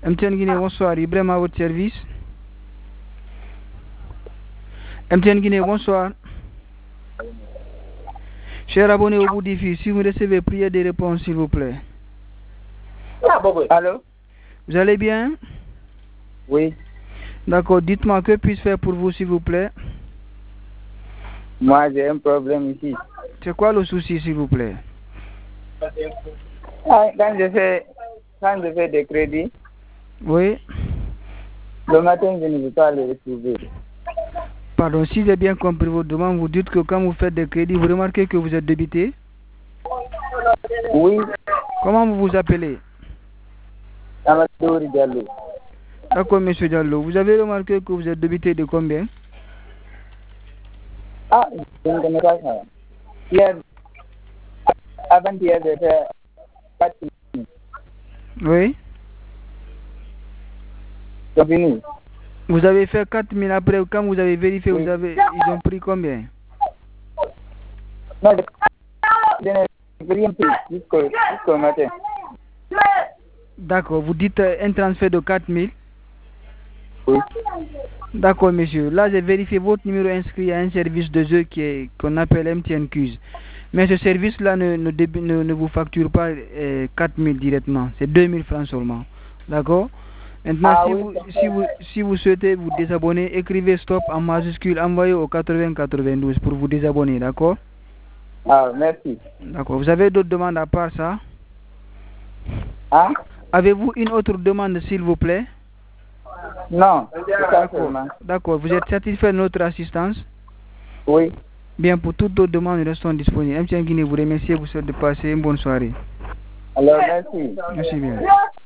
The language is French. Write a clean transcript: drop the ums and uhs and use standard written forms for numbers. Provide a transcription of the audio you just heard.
MTN Guinée, bonsoir. Ibrahim à votre service. MTN Guinée, bonsoir. Chers abonnés au bout du fil, si vous recevez, priez des réponses, s'il vous plaît. Allô? Vous allez bien? Oui. D'accord, dites-moi, que puis-je faire pour vous, s'il vous plaît? Moi, j'ai un problème ici. C'est quoi le souci, s'il vous plaît? Quand je fais des crédits, Oui. le matin, je ne veux pas les retrouver. Pardon, si j'ai bien compris votre demande, vous dites que quand vous faites des crédits, vous remarquez que vous êtes débité? Oui. Comment vous vous appelez? Amadou Diallo. D'accord, monsieur Diallo. Vous avez remarqué que vous êtes débité de combien? Ah, je ne connais pas ça. Hier, avant-hier, j'ai fait 4 minutes. Oui. C'est fini. Vous avez fait 4 000 après, quand vous avez vérifié, Oui. ils ont pris combien? Non, je n'ai rien pris jusqu'au matin. D'accord, vous dites un transfert de 4 000? Oui. D'accord, monsieur. Là, j'ai vérifié votre numéro inscrit à un service de jeu qu'on appelle MTN Quiz. Mais ce service-là ne vous facture pas 4 000 directement. C'est 2 000 francs seulement. D'accord? Maintenant, si vous souhaitez vous désabonner, écrivez stop en majuscule, envoyez au 8092 pour vous désabonner. D'accord? Ah, merci. D'accord. Vous avez d'autres demandes à part ça? Hein? Avez-vous une autre demande, s'il vous plaît? Non, c'est ça seulement. D'accord. Vous êtes satisfait de notre assistance? Oui. Bien, pour toutes d'autres demandes, nous restons disponibles. MTN Guinée vous remercie et vous souhaite de passer une bonne soirée. Alors, merci. Merci bien.